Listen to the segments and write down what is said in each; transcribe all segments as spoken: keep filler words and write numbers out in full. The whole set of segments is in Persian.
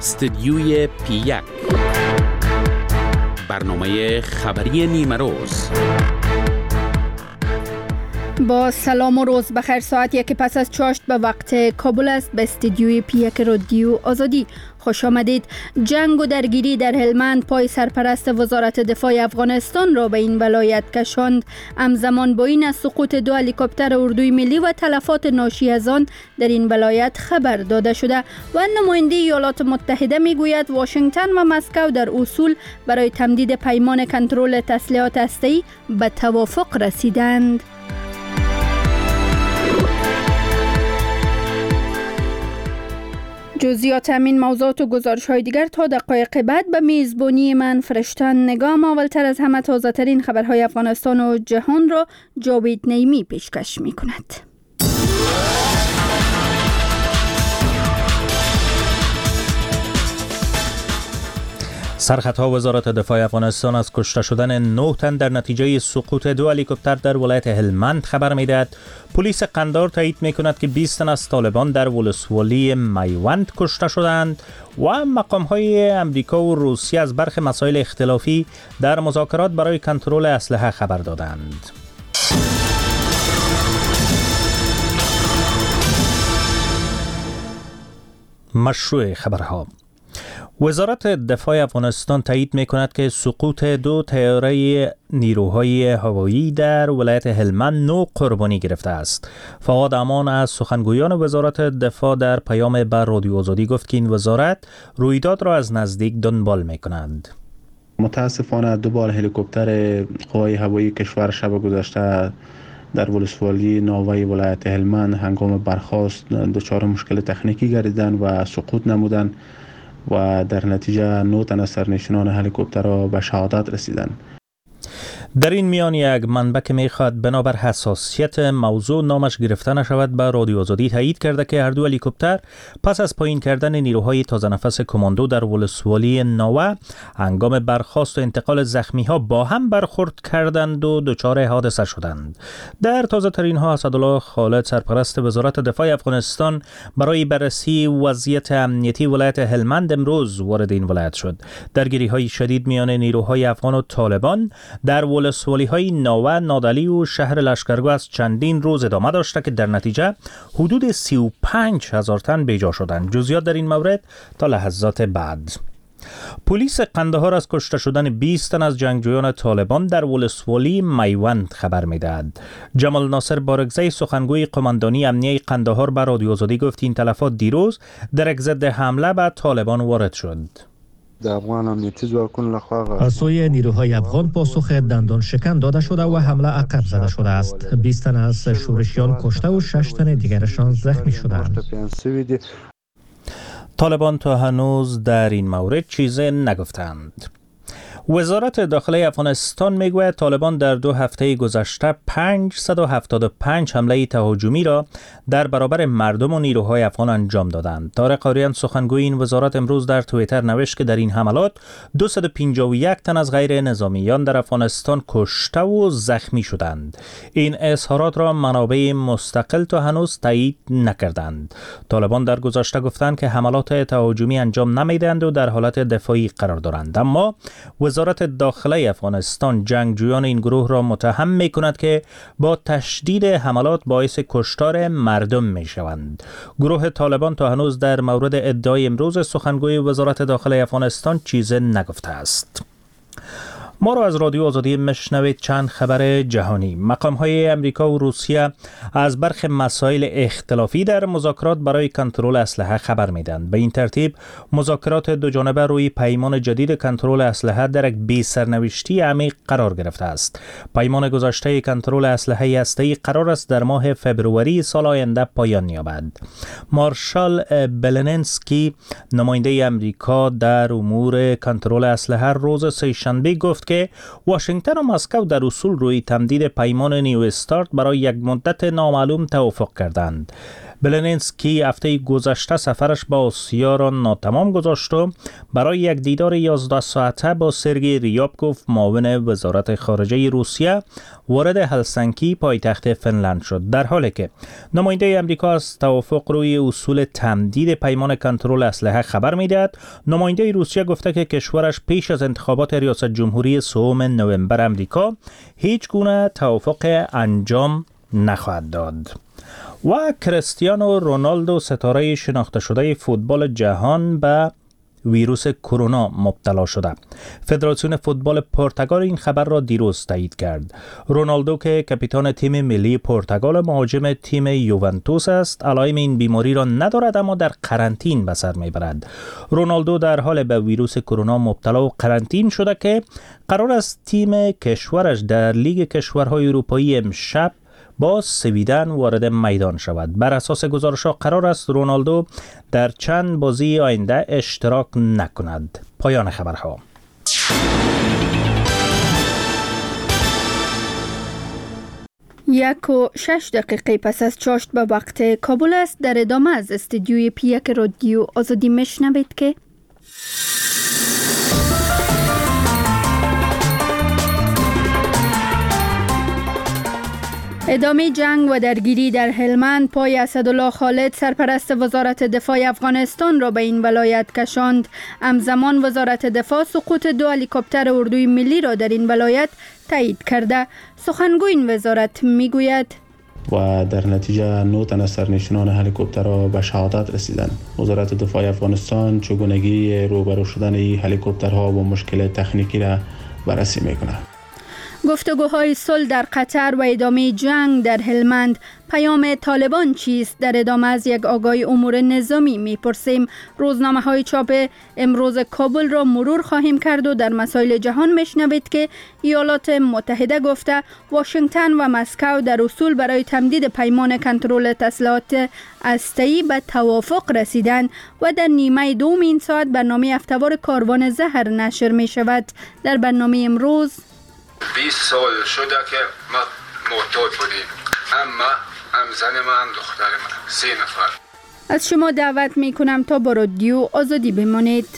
استدیوی پی یک، برنامه خبری نیمه روز. با سلام و روز بخیر. ساعت یک پس از چاشت به وقت کابل است. به استدیوی پی یک رادیو آزادی خوش آمدید. جنگ و درگیری در هلمند پای سرپرست وزارت دفاع افغانستان را به این ولایت کشاند. همزمان با این از سقوط دو هلیکوپتر اردوی ملی و تلفات ناشی از آن در این ولایت خبر داده شده و نماینده ایالات متحده میگوید واشنگتن و مسکو در اصول برای تمدید پیمان کنترل تسلیحات هسته‌ای به توافق رسیدند. جزئیات همین موضوعات و گزارش های دیگر تا دقایق بعد به میزبانی من فرشتن نگام. اولتر از همه تازه ترین خبرهای افغانستان و جهان را جاوید نیمی پیشکش می کند. سرخطها وزارت دفاع افغانستان از کشته شدن نه تن در نتیجه سقوط دو هلیکوپتر در ولایت هلمند خبر می‌دهد. پلیس قندهار تایید می‌کند که بیست تن از طالبان در ولسوالی میوند کشته شدند و مقام‌های امریکا و روسیه از برخی مسائل اختلافی در مذاکرات برای کنترل اسلحه خبر دادند. مشروع خبرها. وزارت دفاع افغانستان تایید می‌کند که سقوط دو طیاره نیروهای هوایی در ولایت هلمند نو قربانی گرفته است. فؤاد امان از سخنگویان وزارت دفاع در پیام به رادیو آزادی گفت که این وزارت رویداد را از نزدیک دنبال می‌کند. متاسفانه دو بار هلیکوپتر قوای هوایی کشور شب گذشته در ولسوالی ناوه ولایت هلمند هنگام برخاست دچار مشکل تکنیکی گردیدند و سقوط نمودند و در نتیجه نه تن از سرنشینان هلیکوپترها به شهادت رسیدند. در این میان یک منبع که میخواد بنابر حساسیت موضوع نامش گرفته نشود به رادیو آزادی تایید کرده که هر دو هلیکوپتر پس از پایین کردن نیروهای تازه نفس کماندو در ولسوالی ناوه هنگام برخاست و انتقال زخمی ها با هم برخورد کردند و دچار حادثه شدند. در تازه ترین ها اسدالله خالد سرپرست وزارت دفاع افغانستان برای بررسی وضعیت امنیتی ولایت هلمند امروز وارد این ولایت شد. درگیری های شدید میان نیروهای افغان و طالبان در ولسوالی های ناوه، نادعلی و شهر لشکرگاه از چندین روز ادامه داشته که در نتیجه حدود سی و پنج هزار تن بیجا شدند. جزئیات در این مورد تا لحظات بعد. پلیس قندهار از کشته شدن بیست تن از جنگجویان طالبان در ولسوالی میوند خبر می‌دهد. جمال ناصر بارگزی سخنگوی قماندانی امنیه قندهار به رادیو آزادی گفت این تلفات دیروز در یک ضد حمله به طالبان وارد شد. از سوی نیروهای افغان پاسخ دندان شکن داده شده و حمله عقب زده شده است. بیست تن از شورشیان کشته و شش تن دیگرشان زخمی شدند. طالبان تا هنوز در این مورد چیزی نگفتند. وزارت داخلی افغانستان میگوید طالبان در دو هفته گذشته پانصد و هفتاد و پنج حمله تهاجمی را در برابر مردم و نیروهای افغان انجام دادند. طارق قاریان سخنگوی این وزارت امروز در توییتر نوشت که در این حملات دویست و پنجاه و یک تن از غیر نظامیان در افغانستان کشته و زخمی شدند. این اظهارات را منابع مستقل تا هنوز تایید نکردند. طالبان در گذشته گفتند که حملات تهاجمی انجام نمیدهند و در حالت دفاعی قرار دارند، اما وزارت داخلی افغانستان جنگجویان این گروه را متهم می کند که با تشدید حملات باعث کشتار مردم می شوند. گروه طالبان تا هنوز در مورد ادعای امروز سخنگوی وزارت داخلی افغانستان چیزی نگفته است. ما را از رادیو آزادی مشنوید. چند خبر جهانی. مقام‌های امریکا و روسیه از برخی مسائل اختلافی در مذاکرات برای کنترل اسلحه خبر می‌دهند. به این ترتیب مذاکرات دو جانبه روی پیمان جدید کنترل اسلحه در یک بی سرنوشتی عمیق قرار گرفته است. پیمان گذشته کنترل اسلحه هسته‌ای قرار است در ماه فبروری سال آینده پایان یابد. مارشال بلنسکی نماینده امریکا در امور کنترل اسلحه روز سه‌شنبه گفت که واشنگتن و مسکو در اصول روی تمدید پیمان نیو استارت برای یک مدت نامعلوم توافق کردند. بلنسکی هفته گذشته سفرش با آسیا را ناتمام گذاشت و برای یک دیدار یازده ساعته با سرگئی ریابکوف معاون وزارت خارجه روسیه وارد هلسینکی پایتخت فنلند شد، در حالی که نماینده امریکا از توافق روی اصول تمدید پیمان کنترل اسلحه خبر می‌دهد. نماینده روسیه گفته که کشورش پیش از انتخابات ریاست جمهوری سوم نوامبر امریکا هیچ گونه توافق انجام نخواهد داد. و کریستیانو رونالدو ستاره شناخته شده فوتبال جهان به ویروس کرونا مبتلا شده. فدراسیون فوتبال پرتغال این خبر را دیروز تایید کرد. رونالدو که کاپیتان تیم ملی پرتغال مهاجم تیم یوونتوس است، علائم این بیماری را ندارد اما در قرنطین به سر میبرد. رونالدو در حال به ویروس کرونا مبتلا و قرنطین شده که قرار است تیم کشورش در لیگ کشورهای اروپایی امشب با سویدن وارد میدان شود. بر اساس گزارش‌ها قرار است رونالدو در چند بازی آینده اشتراک نکند. پایان خبرها. یک و شش دقیقه پس از چاشت به وقت کابل است. در ادامه از استودیوی پی یک رادیو آزادی میشنوید که ادامه جنگ و درگیری در هلمند پای اسدالله خالد سرپرست وزارت دفاع افغانستان را به این ولایت کشاند. همزمان وزارت دفاع سقوط دو هلیکوپتر اردوی ملی را در این ولایت تایید کرده. سخنگوی این وزارت میگوید و در نتیجه نه تن از سرنشینان هلیکوپترها به شهادت رسیدند. وزارت دفاع افغانستان چگونگی روبرو شدن این هلیکوپترها با مشکل تکنیکی را بررسی میکند. گفتگوهای صلح در قطر و ادامه جنگ در هلمند، پیام طالبان چیست؟ در ادامه از یک آگاهی امور نظامی میپرسیم. روزنامه های چاپ امروز کابل را مرور خواهیم کرد و در مسائل جهان میشنوید که ایالات متحده گفته واشنگتن و مسکو در اصول برای تمدید پیمان کنترل تسلیحات هسته‌ای به توافق رسیدند و در نیمه دوم این ساعت برنامه هفته‌وار کاروان زهر نشر می شود. در برنامه امروز بیست سال شده که ما معتاد بودیم، اما هم زن من هم دختر من، سه نفر. از شما دعوت می کنم تا با رادیو آزادی بمانید.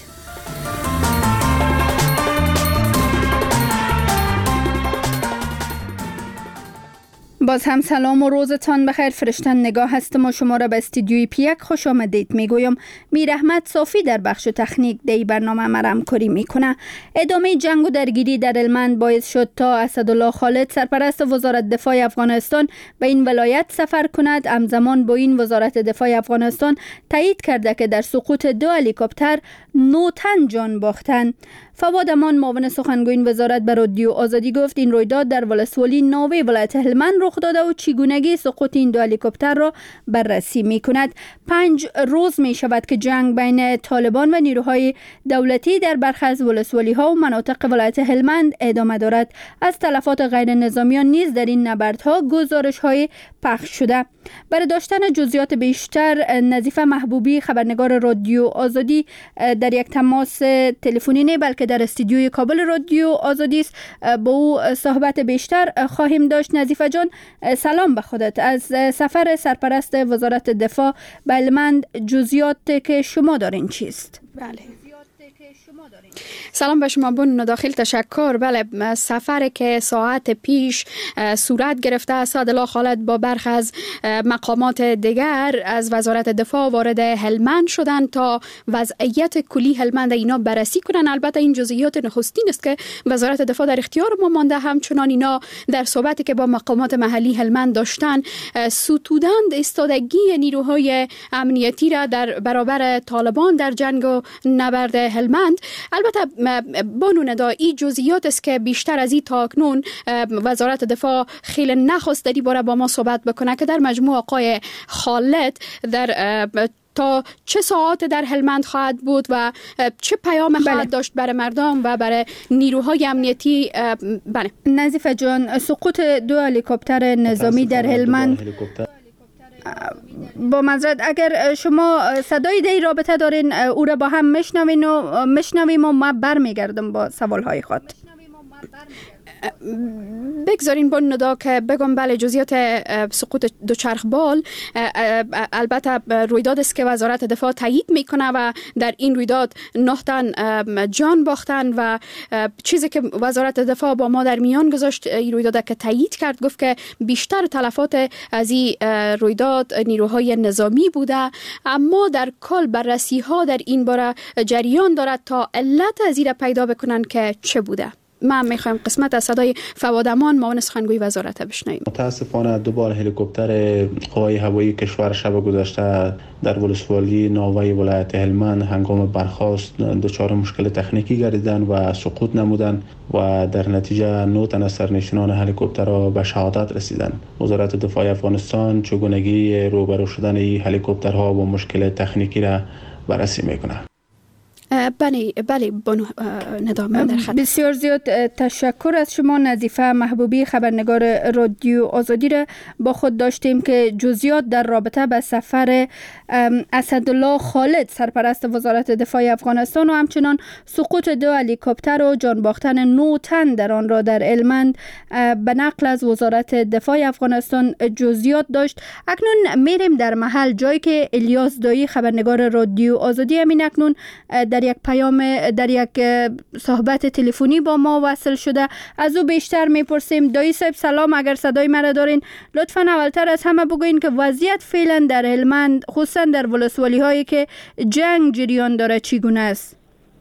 باز هم سلام و روزتان بخیر. فرشتن نگاه هستم و شما را به استودیوی پی یک خوش آمدید میگویم. میر احمد صافی در بخش تکنیک دی برنامه مرم کاری میکنه. ادامه جنگ و درگیری در هلمند باعث شد تا اسدالله خالد سرپرست وزارت دفاع افغانستان به این ولایت سفر کند. همزمان با این وزارت دفاع افغانستان تایید کرده که در سقوط دو هلیکوپتر نه تن جان باختند. فواد امان معاون سخنگوی این وزارت به رادیو آزادی گفت این رویداد در ولسوالی ناوه ولایت هلمند رخ داده و چگونگی سقوط این دو هلیکوپتر را بررسی می کند. پنج روز می شود که جنگ بین طالبان و نیروهای دولتی در برخی از ولسوالی ها و مناطق ولایت هلمند ادامه دارد. از تلفات غیر نظامیان نیز در این نبردها گزارش های پخش شده. برای داشتن جزئیات بیشتر نظیفه محبوبی خبرنگار رادیو آزادی در یک تماس تلفنی نه بلکه در استودیوی کابل رادیو آزادی است. با او صحبت بیشتر خواهیم داشت. نظیفه جان سلام به خودت. از سفر سرپرست وزارت دفاع به هلمند جزئیات که شما دارین چیست؟ بله سلام به شما بون داخل تشکر. بله سفر که ساعت پیش صورت گرفته اسدالله خالد با برخی از مقامات دیگر از وزارت دفاع وارد هلمند شدن تا وضعیت کلی هلمند اینا بررسی کنن. البته این جزئیات نخستین است که وزارت دفاع در اختیار ما مانده. همچنان اینا در صحبتی که با مقامات محلی هلمند داشتن ستودند ایستادگی نیروهای امنیتی را در برابر طالبان در جنگ و نبرد هلمند. البته بانو ندا این جزئیات است که بیشتر از این تا اکنون وزارت دفاع خیلی نخواست در این باره با ما صحبت بکنه که در مجموع آقای خالد در تا چه ساعت در هلمند خواهد بود و چه پیام خواهد بله. داشت برای مردم و برای نیروهای امنیتی. بله نظیفه جان، سقوط دو هلیکوپتر نظامی در هلمند با معذرت اگر شما صدای دی رابطه دارین او را با هم میشنوین و میشنویم و ما برمیگردم با سوالهای خود. بگذارین با ندا که بگم بله جزئیات سقوط دوچرخ بال البته رویداد است که وزارت دفاع تایید میکنه و در این رویداد نه تن جان باختن و چیزی که وزارت دفاع با ما در میان گذاشت این رویداد که تایید کرد، گفت که بیشتر تلفات از این رویداد نیروهای نظامی بوده، اما در کل بررسی ها در این باره جریان دارد تا علت از این پیدا بکنن که چه بوده. من میخوایم قسمت از صدای فواد امان معاون سخنگوی وزارت بشنویم. متاسفانه دوباره هلیکوپتر قوای هوایی کشور شب گذشته در ولسوالی ناوه ولایت هلمند هنگام برخاست دچار مشکل تکنیکی گردیدن و سقوط نمودن و در نتیجه نه تن از سرنشینان هلیکوپتر را به شهادت رسیدند. وزارت دفاع افغانستان چگونگی روبرو شدن این هلیکوپترها با مشکل تکنیکی را بررسی میکنه. بله بله بانو ندامه در خط. بسیار زیاد تشکر از شما. نظیفه محبوبی خبرنگار رادیو آزادی را با خود داشتیم که جزئیات در رابطه به سفر اسدالله خالد سرپرست وزارت دفاع افغانستان و همچنان سقوط دو هلیکوپتر و جان باختن نه تن در آن را در هلمند به نقل از وزارت دفاع افغانستان جزئیات داشت. اکنون میریم در محل جایی که الیاس دایی خبرنگار رادیو آزادی همین اکنون در یک پیام در یک صحبت تلفنی با ما وصل شده. از او بیشتر میپرسیم. دایی صاحب سلام، اگر صدای مرا دارین لطفاً اولتر از همه بگوین که وضعیت فعلا در هلمند خصوصا در ولسوالی هایی که جنگ جریان داره چگونه است؟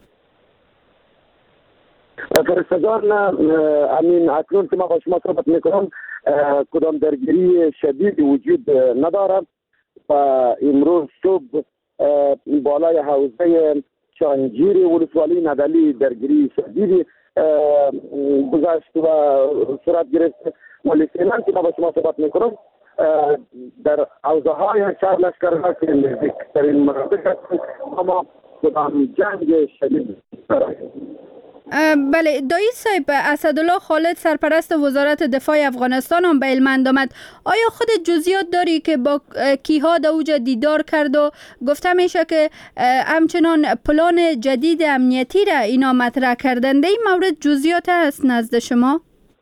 فرستگان امین اکنون که ما با شما صحبت میکنم کدام درگیری شدید وجود ندارم و امروز صبح بالای حوزه شانجیر ولسوالی ندلی درگیری شدیدی گذشت و صورت گرفت. ولی فعلا که ما با شما صحبت میکنم در حوزه های شهر لشکرگاه که نزدیکترین مناطق هستند اما کدام جنگ شدید داریم. بله دایی صاحب، اسدالله خالد سرپرست وزارت دفاع افغانستان هم به هلمند آمد. آیا خود جزئیات داری که با کیها در اوجا دیدار کرد و گفته میشه که همچنان پلان جدید امنیتی را اینا مطرح کردن؟ در این مورد جزئیات هست نزد شما؟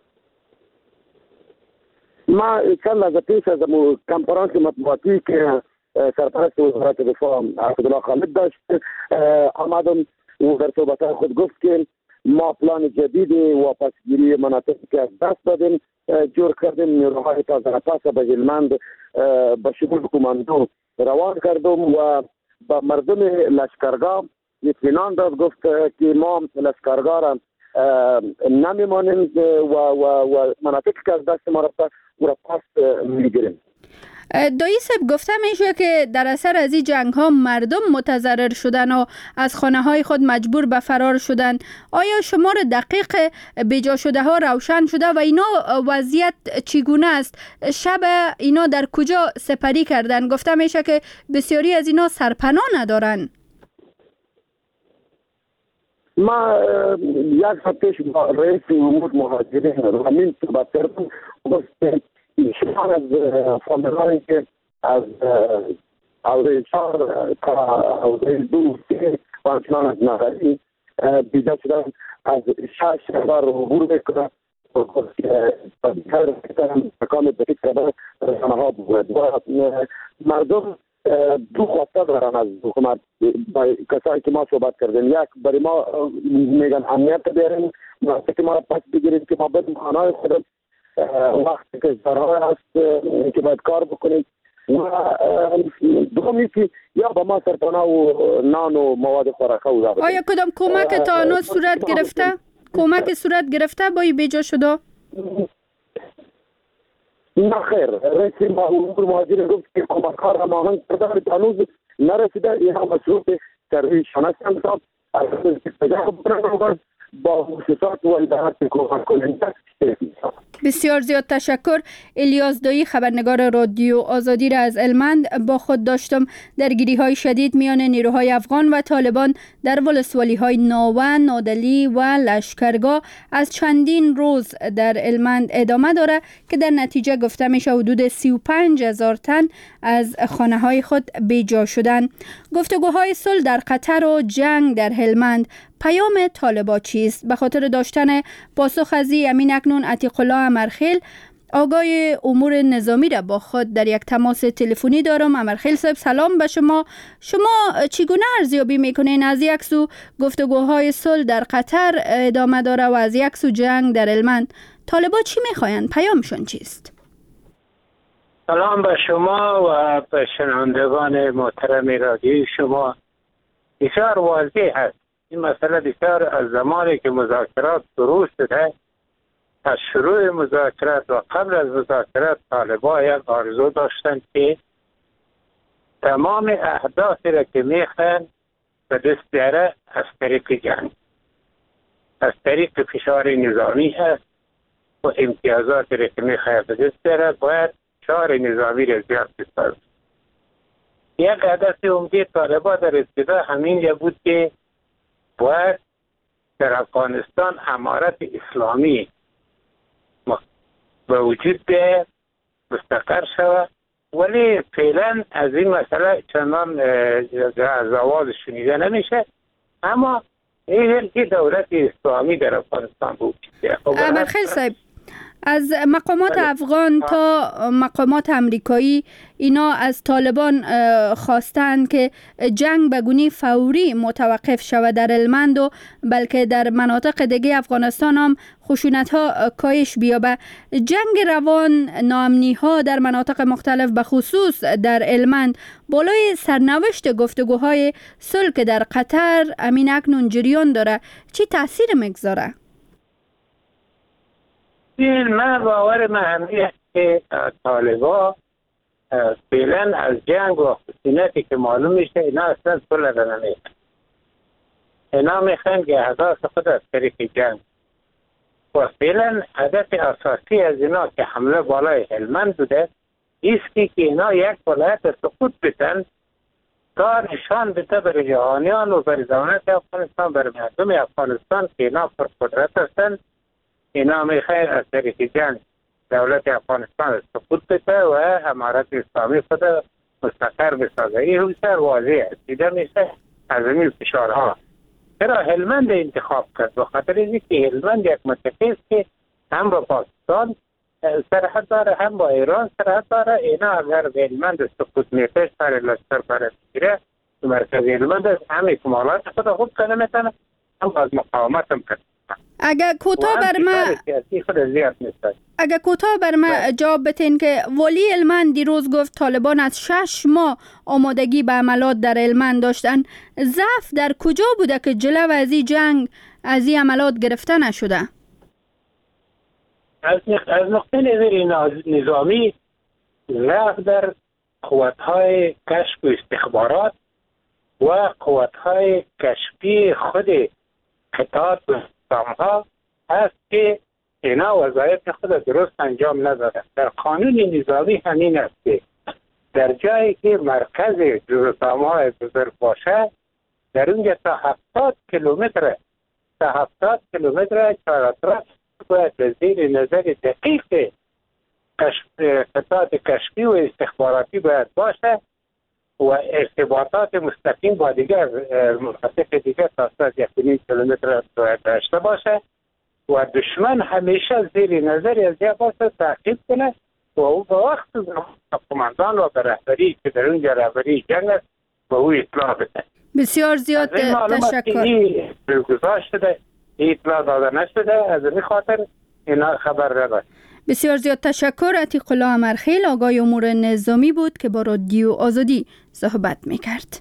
ما چند لحظه پیش از کنفرانس مطبوعاتی که سرپرست وزارت دفاع اسدالله خالد داشت آمدم و در صحبت خود گفت که ما پلان جدید واپسگیری مناطقی که از دست دادیم جور کردیم. نیروهای تازه نفس به هلمند به شمول کماندو روان کردم و به مردم لشکرگاه اطمینان داد، گفت که ما لشکرگاه را نمیمانیم و, و, و مناطقی که از دست ما رفته او را پس میگیریم. دایی صاحب گفته میشه که در اثر از این جنگ ها مردم متضرر شدن و از خانه های خود مجبور به فرار شدن. آیا شمار دقیق بیجا شده ها روشن شده و اینا وضعیت چگونه است؟ شب اینا در کجا سپری کردن؟ گفته میشه که بسیاری از اینا سرپناه ندارن. ما یک هفته پیش با رئیس امور مهاجرین رامین صحبت کردم، گفت شمار از فامیلانی که از حوزه چهار تا حوزه دو سه و همچنان از نغری بیجا شدن از شش هزار عبور بکنن و دیگر مکان دقیق کردن رسانه ها بود و مردم دو خواسته دارن از حکومت. با کسایی که ما صحبت کردیم، یک برای ما میگن امنیت بیاریم، مناطق ما را پس بگیریم که ما بریم خانه های خودم وقتی که ضرار هست که باید کار بکنیم و دومی که یا با ما سرپناه و نان و مواد خوراکه و داریم. آیا کدام کمک تا آنو صورت گرفته؟ کمک صورت گرفته با این بیجا شده؟ نه خیر، رئیس امور مهاجرین گفت که کمک ها را ماهنگ کرده هنوز نرسیده. اینها مصروف ترویشان هستند تا از استجابه بکنند با مؤسسات و ادارات کمک کننده. بسیار زیاد تشکر. الیاس دایی، خبرنگار رادیو آزادی را از هلمند با خود داشتم. درگیری های شدید میان نیروهای افغان و طالبان در ولسوالی های ناوه، نادلی و لشکرگاه از چندین روز در هلمند ادامه داره که در نتیجه گفته میشه حدود سی و پنج هزار تن از خانه های خود بیجا شدن. گفتگوهای صلح در قطر و جنگ در هلمند، پیام طالبان چیست؟ به خاطر داشتن پاسخ از امین اکنون عتیق الله امرخیل، آگای امور نظامی را با خود در یک تماس تلفنی دارم. امرخیل صاحب سلام به شما. شما چگونه ارزیابی میکنین؟ از یک سو گفتگوهای صلح در قطر ادامه داره و از یک سو جنگ در هلمند، طالبان چی میخواین؟ پیامشون چیست؟ سلام به شما و به شنوندگان محترم رادیو شما. بسیار واضح است این مسئله، بسیار از زمانی که مذاکرات شروع شده، از شروع مذاکرات و قبل از مذاکرات طالبان یک آرزو داشتند که تمام اهدافی را که میخوان به دست بیاره از طریق جنگ، از طریق فشار نظامی هست و امتیازات را که میخوان به دست بیاره باید فشار نظامی را زیاد بسازد. یک هدف عمده طالبان در ابتدا همین بود که باید در افغانستان امارت اسلامی به وجود بیاید، مستقر شود، ولی فعلا از این مسئله چندان از آواز شنیده نمیشه. اما این که دولت اسلامی در افغانستان بود. امرخیل صاحب، از مقامات افغان تا مقامات امریکایی اینا از طالبان خواستند که جنگ به گونه فوری متوقف شود در هلمند و بلکه در مناطق دیگه افغانستان هم خشونت ها کاهش بیابه. جنگ روان، ناامنی ها در مناطق مختلف به خصوص در هلمند بالای سرنوشت گفتگوهای صلح که در قطر امین اکنون جریان داره چی تاثیر میگذاره؟ من باور من همیه که طالبان فعلا از جنگ و خشونتی که معلوم میشه اینا اصلا صلح را نمیخوان. اینا میخوان که اهداف خود از طریق جنگ و فعلا هدف اساسی از اینا که حمله بالای هلمند بوده ایستی که اینا یک ولایت سقوط بدن تا نشان بده بر جهانیان و بر دولت افغانستان، بر مردم افغانستان که اینا پر قدرت هستند. اینا میخواین از طریق جنگ دولت افغانستان سقوط بده و امارت اسلامی خود مستقر بسازه. این بسیار واضح است. دیده میشه از این فشارها. چرا هلمند انتخاب کرد؟ بخاطر اینکه هلمند یک منطقه است که هم با پاکستان سرحد داره، هم با ایران سرحد داره. اینا اگر به هلمند سقوط میشه سر لشکر برای بگیره تو مرکز هلمند است، هم اکمالات خود خوب کنه میتونه، هم باز مقاومت هم کرد. اگر کوتاه بر ما اگر کوتاه بر ما جواب بتین که ولی هلمند دیروز گفت طالبان از شش ماه آمادگی به عملات در هلمند داشتن، ضعف در کجا بوده که جلو از این جنگ از این عملات گرفته نشده؟ از از نقطه نظر نظامی ضعف در قوت‌های کشف و استخبارات و قوت‌های کشفی خود قطعات و ها هست که اینا وظایف خود درست انجام نداده. در قانون نظامی همین است که در جایی که مرکز جزء بزرگ باشه در اونجا تا هفتاد کیلومتر تا هفتاد کیلومتر چهارطرف باید به زیر نظر دقیق قطعات کشفی و استخباراتی باید باشه و ارتباطات مستقیم با دیگر مناطق دیگر تا یک و نیم کیلومتر باید داشته باشه و دشمن همیشه زیر نظر از یک باشه تعقیب کنه و او به وقت قماندان و به رهبری که در اونجا رهبری جنگ است به او اطلاع بده. بسیار زیاد تشکر. این گذاشت شده، این اطلاع داده نشده، از این خاطر اینا خبر رده. بسیار زیاد تشکر. عتیق الله امرخیل، آگای امور نظامی بود که با رادیو آزادی صحبت میکرد.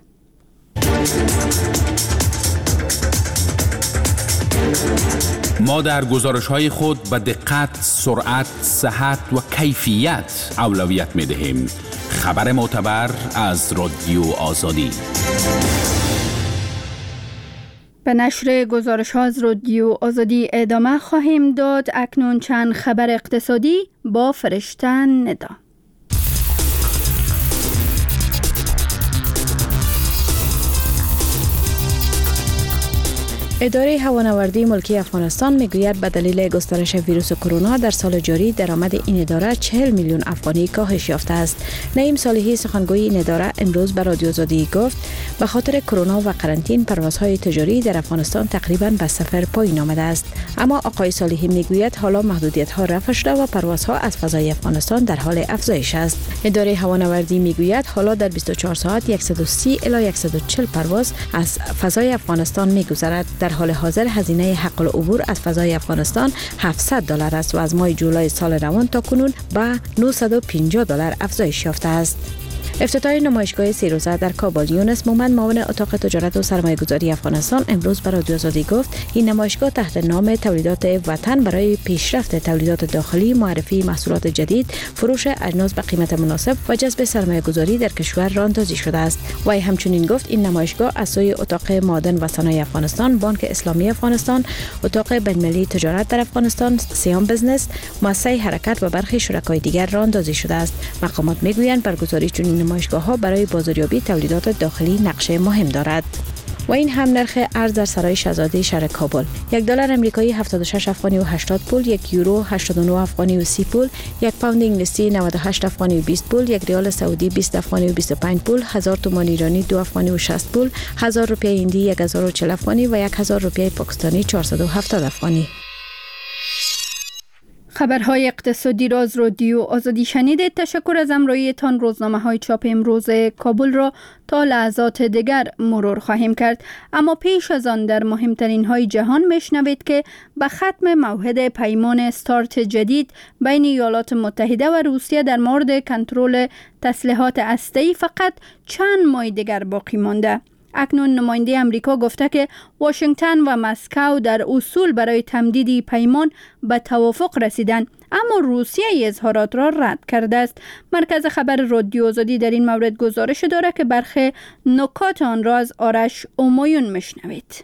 ما در گزارش‌های خود به دقت، سرعت، صحت و کیفیت اولویت می‌دهیم. خبر معتبر از رادیو آزادی. به نشر گزارش ها از رادیو آزادی ادامه خواهیم داد. اکنون چند خبر اقتصادی با فرشته ندا. اداره هوانوردی ملکی افغانستان میگوید به دلیل گسترش ویروس کرونا در سال جاری درآمد این اداره چهل میلیون افغانی کاهش یافته است. نعیم صالحی سخنگوی این اداره امروز به رادیو آزادی گفت به خاطر کرونا و قرنطینه پروازهای تجاری در افغانستان تقریباً به صفر پایین آمده است. اما آقای صالحی میگوید حالا محدودیت ها رفع شده و پروازها از فضای افغانستان در حال افزایش است. اداره هوانوردی میگوید حالا در بیست و چهار ساعت صد و سی الی صد و چهل پرواز از فضای افغانستان میگذرد. در حال حاضر هزینه حق العبور از فضای افغانستان هفتصد دلار است و از ماه جولای سال روان تا کنون به نهصد و پنجاه دلار افزایش یافته است. افتتاح نمایشگاه سه روزه در کابل. یونس مومند معاون اتاق تجارت و سرمایه‌گذاری افغانستان امروز به رادیو آزادی گفت این نمایشگاه تحت نام تولیدات وطن برای پیشرفت تولیدات داخلی، معرفی محصولات جدید، فروش اجناس به قیمت مناسب و جذب سرمایه‌گذاری در کشور راه‌اندازی شده است. و همچنین گفت این نمایشگاه از سوی اتاق معادن و صنایع افغانستان، بانک اسلامی افغانستان، اتاق بین‌المللی تجارت در افغانستان، سیام بزنس، مؤسسه حرکت و برخی شرکای دیگر راه‌اندازی شده است. مقامات میگویند برگزاری چنین نمایشگاه‌ها برای بازاریابی تولیدات داخلی نقش مهم دارد. و این هم نرخ ارز در سرای شاهزاده شهر کابل. یک دلار امریکایی هفتاد و شش افغانی و هشتاد پول، یک یورو هشتاد و نه افغانی و سی پول، یک پوند انگلیسی نود و هشت افغانی و بیست پول، یک ریال سعودی بیست افغانی و بیست و پنج پول، هزار تومان ایرانی دو افغانی و شصت پول، هزار روپیه هندی یک هزار و چهل افغانی و یک هزار روپیه پاکستانی چهارصد و هفتاد افغانی. خبرهای اقتصادی را از رادیو آزادی شنیدید. تشکر از همراهیتان. روزنامه های چاپ امروز کابل را تا لحظات دیگر مرور خواهیم کرد، اما پیش از آن در مهمترین های جهان میشنوید که به ختم موعد پیمان استارت جدید بین ایالات متحده و روسیه در مورد کنترل تسلیحات هسته‌ای فقط چند ماه دیگر باقی مانده. اکنون نماینده امریکا گفته که واشنگتن و مسکو در اصول برای تمدید پیمان به توافق رسیدند، اما روسیه ای اظهارات را رد کرده است. مرکز خبر رادیو آزادی در این مورد گزارش دارد که برخی نکات آن را از آرش اومایون میشنوید.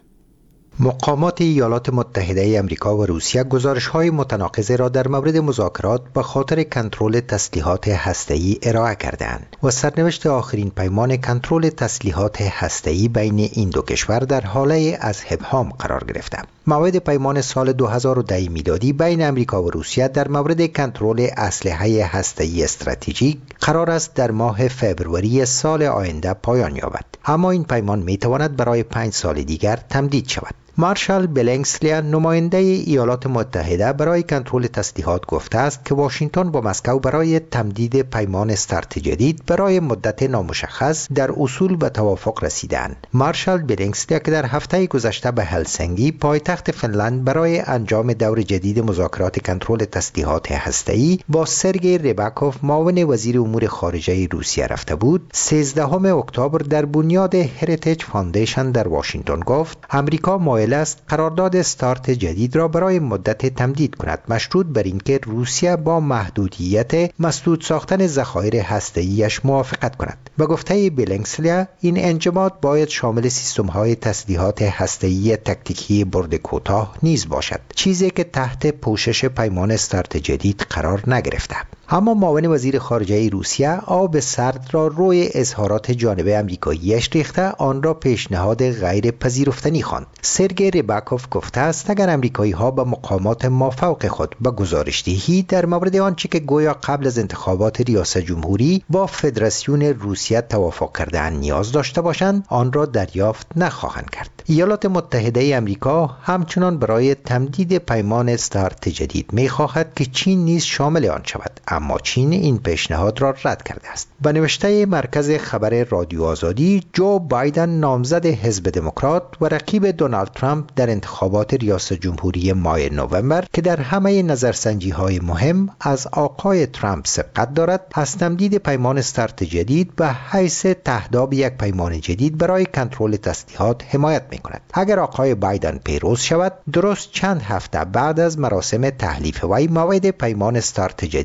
مقامات ایالات متحده آمریکا و روسیه گزارش‌های متناقض را در مورد مذاکرات به خاطر کنترل تسلیحات هسته‌ای ارائه کردند و سرنوشت آخرین پیمان کنترل تسلیحات هسته‌ای بین این دو کشور در حاله از ابهام قرار گرفته. موعد پیمان سال دو هزار و ده میلادی بین آمریکا و روسیه در مورد کنترل اسلحه هسته‌ای استراتژیک قرار است در ماه فوریه سال آینده پایان یابد، اما این پیمان می‌تواند برای پنج سال دیگر تمدید شود. مارشال بلینکسلی نماینده ایالات متحده برای کنترل تسلیحات گفته است که واشنگتن با مسکو برای تمدید پیمان استارت جدید برای مدت نامشخص در اصول به توافق رسیدند. مارشال بلینکسلی که در هفته گذشته به هلسینکی پایتخت فنلند برای انجام دور جدید مذاکرات کنترل تسلیحات هسته‌ای با سرگئی ریباکوف معاون وزیر امور خارجه روسیه رفته بود، سیزدهم اکتبر در بنیاد هریتیج فاندیشن در واشنگتن گفت امریکا مایل است قرارداد استارت جدید را برای مدت تمدید کند، مشروط بر اینکه روسیه با محدودیت مسدود ساختن ذخایر هسته‌ایش موافقت کند. به گفته بلینکسلی این انجماد باید شامل سیستم‌های تسلیحات هسته‌ای تاکتیکی برد کوتاه نیز باشد، چیزی که تحت پوشش پیمان استارت جدید قرار نگرفته. اما معاون وزیر خارجه روسیه آب سرد را روی اظهارات جانب آمریکایی‌اش ریخته، آن را پیشنهاد غیر پذیرفتنی خواند. سرگئی ریباکوف گفته است اگر آمریکایی‌ها به مقامات مافوق خود به گزارش‌دهی در مورد آنچه که گویا قبل از انتخابات ریاست جمهوری با فدراسیون روسیه توافق کرده‌اند نیاز داشته باشند، آن را دریافت نخواهند کرد. ایالات متحده آمریکا همچنان برای تمدید پیمان استارت جدید می‌خواهد که چین نیز شامل آن شود، اما چین این پیشنهاد را رد کرده است. به نوشته مرکز خبر رادیو آزادی، جو بایدن نامزد حزب دموکرات و رقیب دونالد ترامپ در انتخابات ریاست جمهوری ماه نوامبر که در همه نظرسنجی‌های مهم از آقای ترامپ سبقت دارد، از تمدید پیمان استارت جدید به حیث تهداب یک پیمان جدید برای کنترل تسلیحات حمایت می‌کند. اگر آقای بایدن پیروز شود، درست چند هفته بعد از مراسم تحلیف وی موعد پیمان استارت جدید هم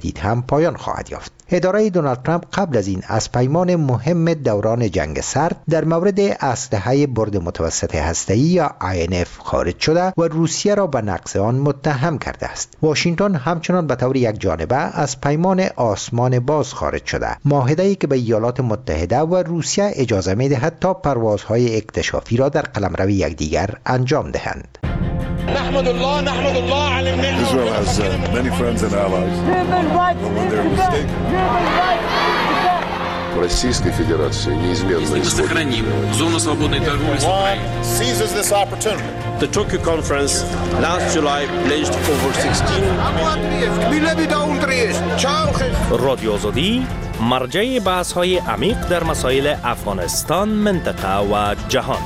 پایان خواهد یافت. اداره دونالد ترامپ قبل از این از پیمان مهم دوران جنگ سرد در مورد اسلحه برد متوسط هسته‌ای یا آی ان اف خارج شده و روسیه را به نقض آن متهم کرده است. واشنگتن همچنان به طور یک جانبه از پیمان آسمان باز خارج شده، معاهده‌ای که به ایالات متحده و روسیه اجازه می‌دهد تا پروازهای اکتشافی را در قلمرو یکدیگر انجام دهند. نحمد الله نحمد الله على النعمة. Israel has uh, many friends and allies. When they're mistaken. Российской Федерации неизменно сохраним зону свободной торговли с Украиной. Seizes this opportunity. The Tokyo conference last July pledged over sixteen. رادیو آزادی مرجع بحث‌های عمیق در مسائل افغانستان، منطقه و جهان.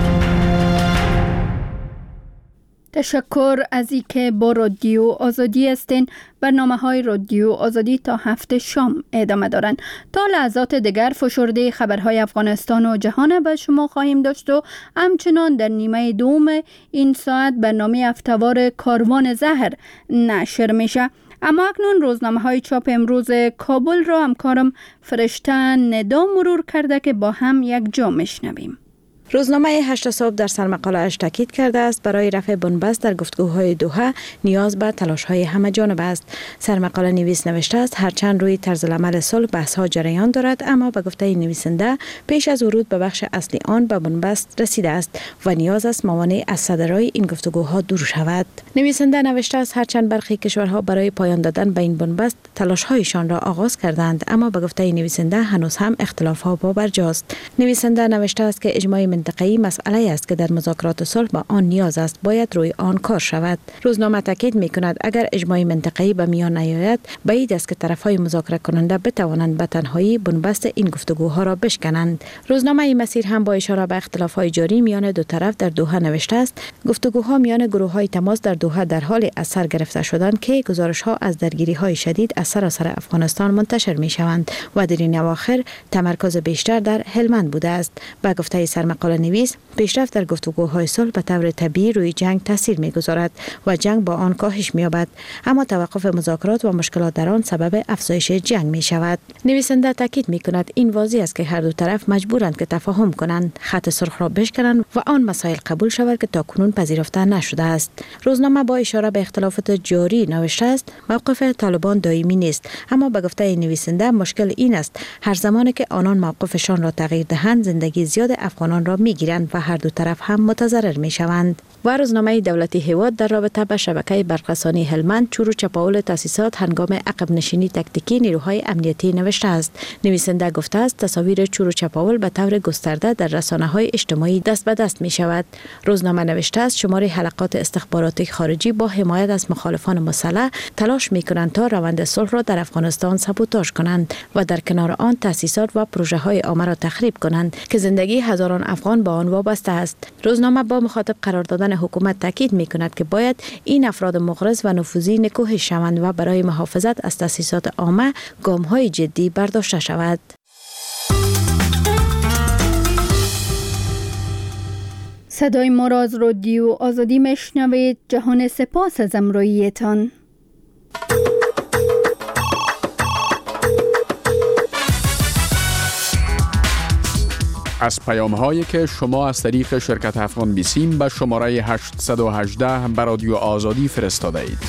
تشکر از اینکه با رادیو آزادی هستین. برنامه‌های رادیو آزادی تا هفته شام ادامه دارن. تا لحظات دیگر فشرده خبرهای افغانستان و جهان به شما خواهیم داشت و همچنان در نیمه دوم این ساعت برنامه هفته‌وار کاروان زهر نشر میشه. اما اکنون روزنامه‌های چاپ امروز کابل را همکارم فرشته ندا مرور کرده که با هم یک جا میشنویم. روزنامه هشت صبح در سرمقاله اش تاکید کرده است برای رفع بنبست در گفتگوهای دوحه نیاز به تلاش‌های همه جانبه است. سرمقاله نویس نوشته است هرچند روی طرز العمل صلح بحث‌ها جریان دارد، اما به گفته نویسنده پیش از ورود به بخش اصلی آن به بنبست رسیده است و نیاز است موانع از صدرای این گفتگوها دور شود. نویسنده نوشته است هرچند برخی کشورها برای پایان دادن به این بنبست تلاش‌هایشان را آغاز کردند، اما به گفته نویسنده هنوز هم اختلاف‌ها پابرجاست. نویسنده نوشته است که اجماع منطقه‌ای مسئله است که در مذاکرات صلح به آن نیاز است، باید روی آن کار شود. روزنامه تاکید می‌کند اگر اجماع منطقه‌ای به میان نیاید، بعید است که طرف‌های مذاکره کننده بتوانند به تنهایی بنبست این گفتگوها را بشکنند. روزنامه این مسیر هم با اشاره به اختلاف‌های جاری میان دو طرف در دوحه نوشته است گفتگوها میان گروه‌های تماس در دوحه در حال از سر گرفته شدند که گزارش‌ها از درگیری‌های شدید از سراسر افغانستان منتشر می‌شوند و در این اواخر تمرکز بیشتر در هلمند بوده است. با گفته سرمقاله نویس پیشرفت در گفتگوهای صلح به طور طبیعی روی جنگ تاثیر می‌گذارد و جنگ با آن کاهش می‌یابد، اما توقف مذاکرات و مشکلات در آن سبب افزایش جنگ می‌شود. نویسنده تاکید می‌کند این واضح است که هر دو طرف مجبورند که تفاهم کنند، خط سرخ را بشکنند و آن مسائل قبول شود که تاکنون پذیرفته نشده است. روزنامه با اشاره به اختلافات جاری نوشته است موقف طالبان دائمی نیست، اما به گفته نویسنده مشکل این است هر زمانی که آنان موقفشان را تغییر دهند زندگی زیاد افغانان را می‌گیرند و هر دو طرف هم متضرر می‌شوند. و روزنامه دولتی هیواد در رابطه با شبکه برقرسانی هلمند چور و چپاول تاسیسات هنگام عقب نشینی تکتیکی نیروهای امنیتی نوشته است. نویسنده گفته است تصاویر چور و چپاول به طور گسترده در رسانه‌های اجتماعی دست به دست می‌شود. روزنامه نوشته است شمار حلقات استخباراتی خارجی با حمایت از مخالفان مسلح تلاش می‌کنند تا روند صلح را در افغانستان سابوتاژ کنند و در کنار آن تاسیسات و پروژه‌های عامه را تخریب کنند که زندگی هزاران افغان با آن وابسته است. روزنامه با مخاطب قرار دادن حکومت تاکید می‌کند که باید این افراد مغرض و نفوذی نکوهش شوند و برای محافظت از تاسیسات عامه گام‌های جدی برداشته شود. صدای ما را از رادیو آزادی میشنوید. جهان سپاس از همراهیتان. از پیام هایی که شما از طریق شرکت افغان بیسیم به شماره هشت یک هشت به رادیو آزادی فرستاده اید.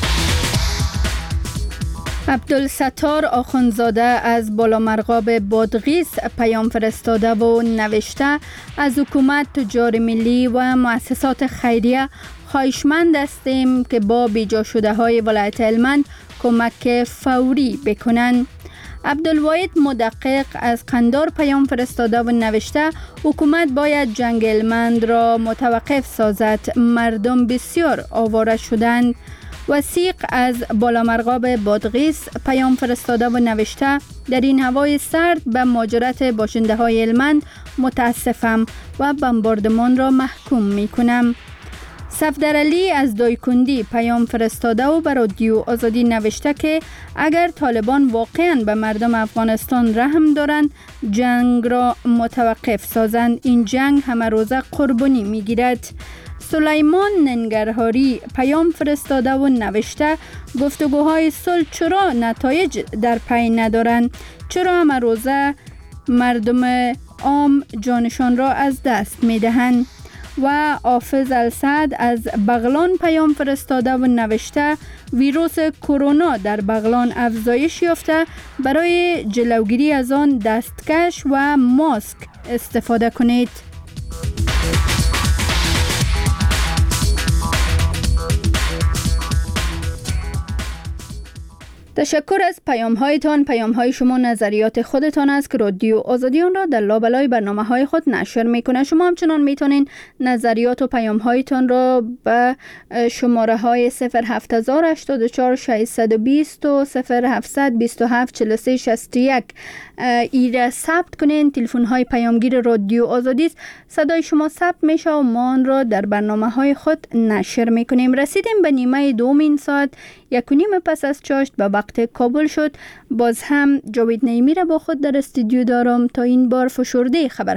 عبدالستار آخوندزاده از بالامرغاب بادغیس پیام فرستاده و نوشته از حکومت، تجار ملی و مؤسسات خیریه خواهشمند هستیم که با بیجا شده های ولایت هلمند کمک فوری بکنند. عبدالواحد مدقق از قندار پیام فرستاده و نوشته حکومت باید جنگ هلمند را متوقف سازد، مردم بسیار آواره شدند. وثیق از بالامرغاب بادغیس پیام فرستاده و نوشته در این هوای سرد به مهاجرت باشنده های هلمند متاسفم و بمباردمان را محکوم می کنم. صفدر علی از دایکندی پیام فرستاده و بر رادیو آزادی نوشته که اگر طالبان واقعا به مردم افغانستان رحم دارند جنگ را متوقف سازند، این جنگ همه روزه قربانی میگیرد. سلیمان ننگرهاری پیام فرستاده و نوشته گفتگوهای صلح چرا نتایج در پی ندارند؟ چرا همه روزه مردم عام جانشان را از دست میدهند؟ و حافظ السعد از بغلان پیام فرستاده و نوشته ویروس کرونا در بغلان افزایش یافته، برای جلوگیری از آن دستکش و ماسک استفاده کنید. تشکر از پیام هایتان. پیام های شما نظریات خودتان است که رادیو آزادی آن را در لابلای برنامه های خود نشر میکنه. شما همچنان میتونین نظریات و پیام هایتان را به شماره های صفر هفت هشت چهار ششصد و بیست و صفر هفتصد و بیست و هفت چهل و سه شصت و یک ایره ثبت کنین. تلفن های پیامگیر رادیو آزادی است. صدای شما ثبت میشه و ما آن را در برنامه های خود نشر میکنیم. رسیدیم به نیمه دومین ساعت، یک و نیم پس از چاشت به وقت کابل شد. باز هم جاوید نعیمی را با خود در استودیو دارم تا این بار فشرده خبر